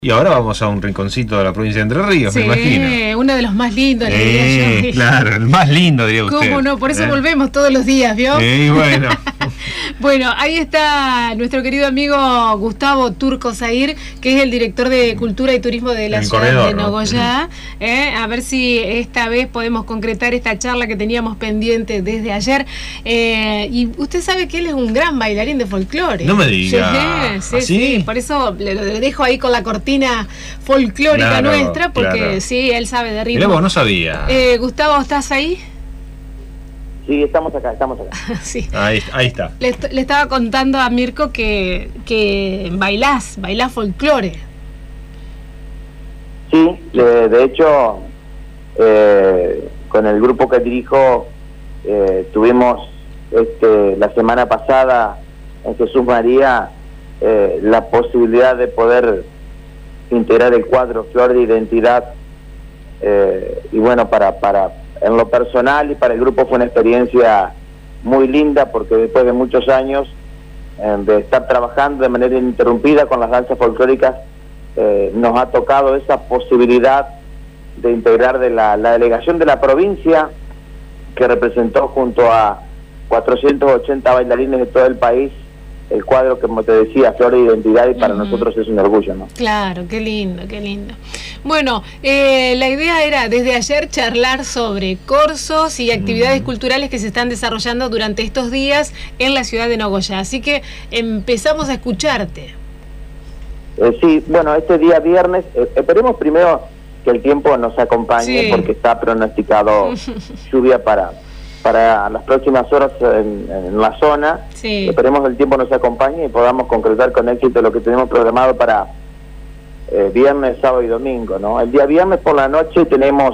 Y ahora vamos a un rinconcito de la provincia de Entre Ríos, Sí, me imagino. uno de los más lindos, le diría yo. Claro, el más lindo, diría usted. ¿Cómo no? Por eso volvemos todos los días, ¿vio? Bueno. Bueno, ahí está nuestro querido amigo Gustavo Turco Zahir, que es el director de Cultura y Turismo de la El ciudad corredor, de Nogoyá. ¿no? A ver si esta vez podemos concretar esta charla que teníamos pendiente desde ayer. Y usted sabe que él es un gran bailarín de folclore. No me diga. Sí. Por eso le dejo ahí con la cortina folclórica nuestra, porque sí, él sabe de ritmo. Mirá vos, no sabía. Gustavo, ¿estás ahí? Sí, estamos acá. Sí. Ahí está. Le estaba contando a Mirko que bailás folclore. Sí, de hecho, con el grupo que dirijo, tuvimos la semana pasada en Jesús María la posibilidad de poder integrar el cuadro Flor de Identidad, y bueno, para en lo personal y para el grupo fue una experiencia muy linda, porque después de muchos años de estar trabajando de manera ininterrumpida con las danzas folclóricas, nos ha tocado esa posibilidad de integrar de la delegación de la provincia, que representó junto a 480 bailarines de todo el país el cuadro que, como te decía, Flor de Identidad, y para nosotros es un orgullo, ¿no? Claro, qué lindo, qué lindo. Bueno, la idea era desde ayer charlar sobre cursos y actividades culturales que se están desarrollando durante estos días en la ciudad de Nogoyá, así que empezamos a escucharte. Sí, bueno, este día viernes, esperemos primero que el tiempo nos acompañe, porque está pronosticado lluvia para las próximas horas en la zona. Esperemos que el tiempo nos acompañe y podamos concretar con éxito lo que tenemos programado para viernes, sábado y domingo, ¿no? El día viernes por la noche tenemos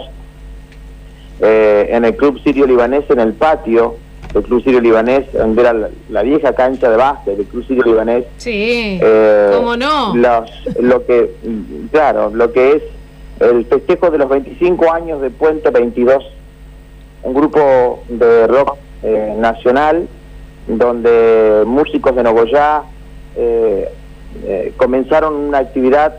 en el Club Sirio Libanés, en el patio del Club Sirio Libanés, donde era la vieja cancha de básquet del Club Sirio Libanés. Sí, ¿cómo no? Lo que es el festejo de los 25 años de Puente 22, un grupo de rock nacional, donde músicos de Nogoyá comenzaron una actividad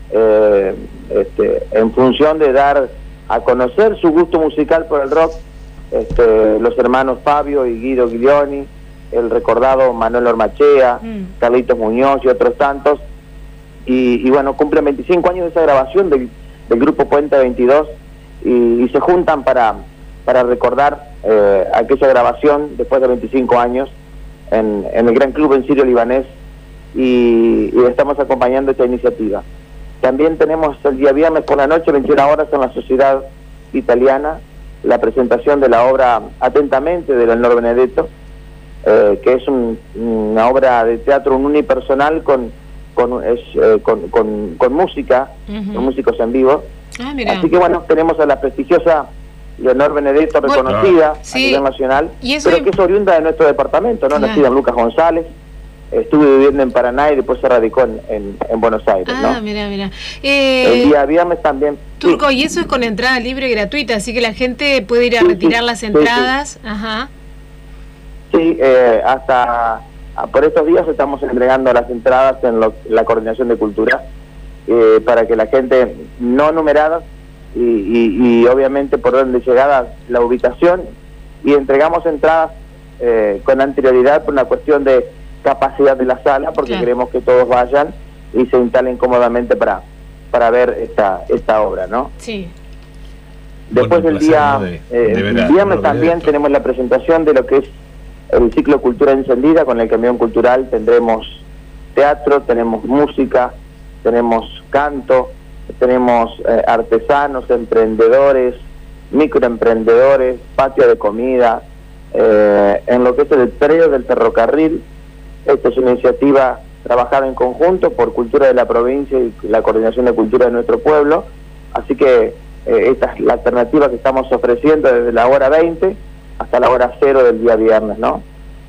en función de dar a conocer su gusto musical por el rock. Los hermanos Fabio y Guido Guilioni, el recordado Manuel Ormachea, Carlitos Muñoz y otros tantos, y bueno, cumplen 25 años de esa grabación del grupo Puente 22, y se juntan para recordar aquella grabación después de 25 años en el Gran Club en Sirio Libanés, y estamos acompañando esta iniciativa. También tenemos el día viernes por la noche, 21 horas, en la Sociedad Italiana, la presentación de la obra Atentamente de Leonor Benedetto, que es una obra de teatro unipersonal con música, con músicos en vivo. Así que bueno, tenemos a la prestigiosa Leonor Benedetto, reconocida a nivel nacional, pero que es oriunda de nuestro departamento, ¿no? Nacida en Lucas González, estuve viviendo en Paraná y después se radicó en Buenos Aires, ¿no? Mira. El día viernes también. Turco, y eso es con entrada libre y gratuita, así que la gente puede ir a retirar las entradas. Ajá. Sí, hasta por estos días estamos entregando las entradas en la Coordinación de Cultura, para que la gente no numerada y obviamente por orden de llegada la ubicación, y entregamos entradas con anterioridad por una cuestión de capacidad de la sala, porque queremos que todos vayan y se instalen cómodamente para ver esta obra, ¿no? Sí. Después del día viernes también tenemos la presentación de lo que es el ciclo Cultura Encendida con el Camión Cultural. Tendremos teatro, tenemos música, tenemos canto, tenemos artesanos, emprendedores, microemprendedores, patio de comida, en lo que es el predio del ferrocarril. Esta es una iniciativa trabajada en conjunto por Cultura de la provincia y la Coordinación de Cultura de nuestro pueblo, así que esta es la alternativa que estamos ofreciendo desde la hora 20 hasta la hora 0 del día viernes, ¿no?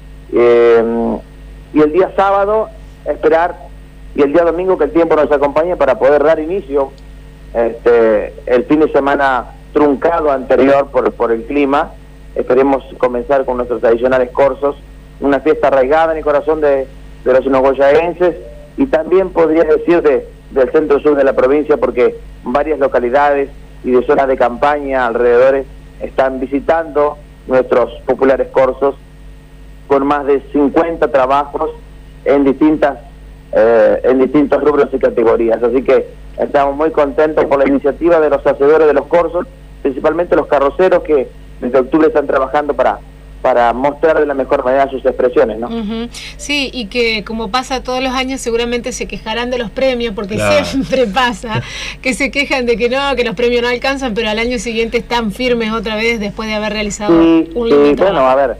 Y el día sábado esperar, y el día domingo que el tiempo nos acompañe para poder dar inicio el fin de semana truncado anterior por el clima. Esperemos comenzar con nuestros tradicionales cursos, una fiesta arraigada en el corazón de los nogoyaenses, y también podría decir de del centro-sur de la provincia, porque varias localidades y de zonas de campaña alrededores están visitando nuestros populares corsos con más de 50 trabajos en distintos rubros y categorías. Así que estamos muy contentos por la iniciativa de los hacedores de los corsos, principalmente los carroceros que desde octubre están trabajando para mostrar de la mejor manera sus expresiones, ¿no? Sí, y que como pasa todos los años seguramente se quejarán de los premios, porque siempre pasa que se quejan de que los premios no alcanzan, pero al año siguiente están firmes otra vez después de haber realizado un lindo trabajo. Bueno, a ver,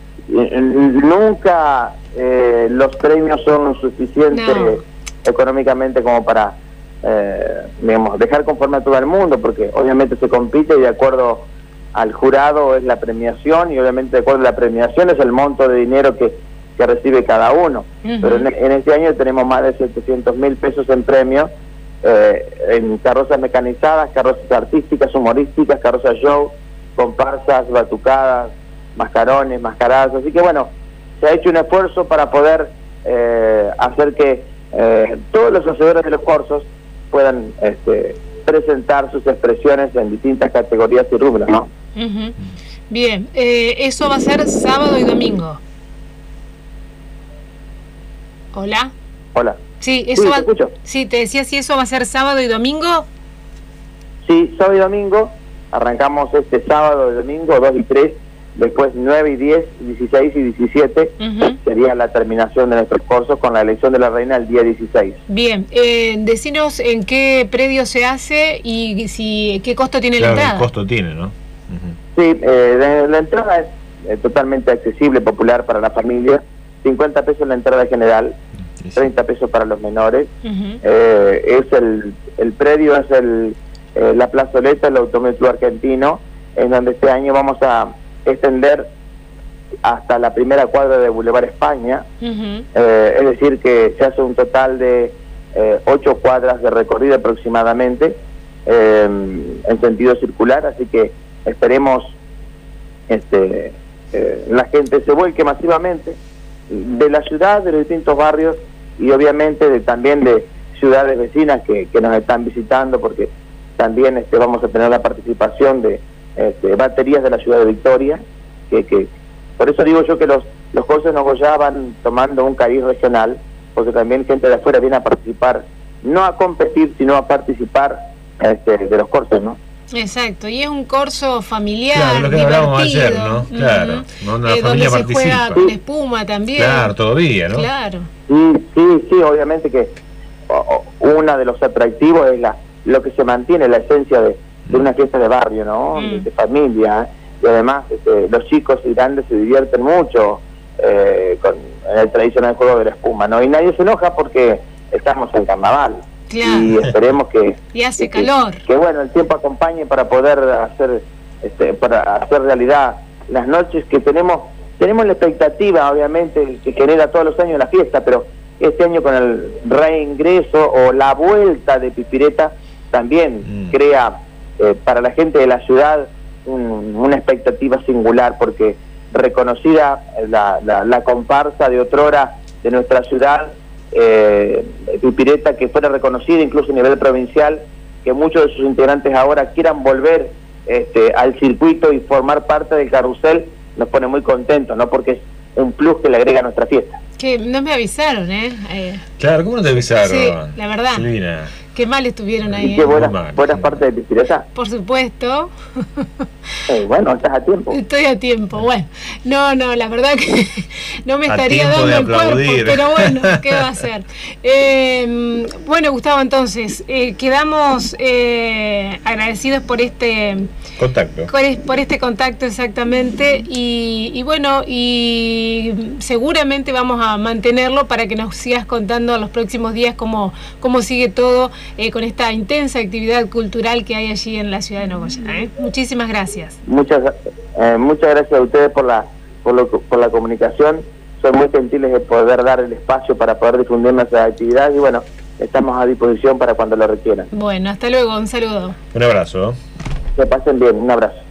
nunca los premios son suficientes económicamente como para digamos, dejar conforme a todo el mundo, porque obviamente se compite y de acuerdo al jurado es la premiación, y obviamente de acuerdo a la premiación es el monto de dinero que recibe cada uno. Pero en este año tenemos más de 700.000 pesos en premios, en carrozas mecanizadas, carrozas artísticas, humorísticas, carrozas show, comparsas, batucadas, mascarones, mascaradas. Así que bueno, se ha hecho un esfuerzo para poder hacer que todos los hacedores de los corsos puedan presentar sus expresiones en distintas categorías y rubros, ¿no? Bien, eso va a ser sábado y domingo. ¿Hola? Hola. Sí, eso te escucho. Sí, te decía si eso va a ser sábado y domingo. Sí, sábado y domingo. Arrancamos este sábado y domingo, 2 y 3, después 9 y 10, 16 y 17, sería la terminación de nuestros cursos con la elección de la reina el día 16. Bien, decinos en qué predio se hace y qué costo tiene la entrada. ¿Qué costo tiene, no? Sí, la entrada es totalmente accesible, popular para la familia. 50 pesos la entrada general, 30 pesos para los menores. Es el predio es la plazoleta del Autómetro Argentino, en donde este año vamos a extender hasta la primera cuadra de Boulevard España, es decir que se hace un total de 8 cuadras de recorrido aproximadamente en sentido circular, así que esperemos la gente se vuelque masivamente de la ciudad, de los distintos barrios y obviamente también de ciudades vecinas que nos están visitando, porque también vamos a tener la participación de baterías de la ciudad de Victoria, que por eso digo yo que los cursos de Nogoyá van tomando un cariz regional, porque también gente de afuera viene a participar, no a competir, sino a participar de los cursos, ¿no? Exacto, y es un curso familiar, claro, lo que hablábamos ayer, ¿no? Claro, donde se juega con espuma también. Claro, todavía, ¿no? Claro. Sí, obviamente que uno de los atractivos es lo que se mantiene, la esencia de una fiesta de barrio, ¿no? De familia, y además los chicos y grandes se divierten mucho con el tradicional juego de la espuma, ¿no? Y nadie se enoja porque estamos en carnaval. Claro. Y esperemos que y hace calor, que bueno, el tiempo acompañe para poder hacer realidad las noches que tenemos la expectativa, obviamente, que genera todos los años la fiesta, pero este año con el reingreso o la vuelta de Pipireta también crea para la gente de la ciudad una expectativa singular, porque reconocida la comparsa de otrora de nuestra ciudad, Pipireta, que fuera reconocida incluso a nivel provincial, que muchos de sus integrantes ahora quieran volver al circuito y formar parte del carrusel, nos pone muy contentos, ¿no? Porque es un plus que le agrega a nuestra fiesta. Que no me avisaron, Claro, ¿cómo no te avisaron? Sí, la verdad. Silvina. Qué mal estuvieron ahí. ¿Y qué buenas partes de Pipireta? Por supuesto. Bueno, estás a tiempo. Estoy a tiempo, bueno. No, la verdad que no me estaría dando el cuerpo, pero bueno, ¿qué va a hacer? Bueno, Gustavo, entonces, quedamos agradecidos por este contacto. Por este contacto, exactamente, y bueno, y seguramente vamos a mantenerlo para que nos sigas contando en los próximos días cómo sigue todo con esta intensa actividad cultural que hay allí en la ciudad de Nogoyá. Muchísimas gracias. Muchas gracias a ustedes por la comunicación. Son muy gentiles de poder dar el espacio para poder difundir nuestras actividades y bueno, estamos a disposición para cuando lo requieran. Bueno, hasta luego, un saludo. Un abrazo. Que pasen bien, un abrazo.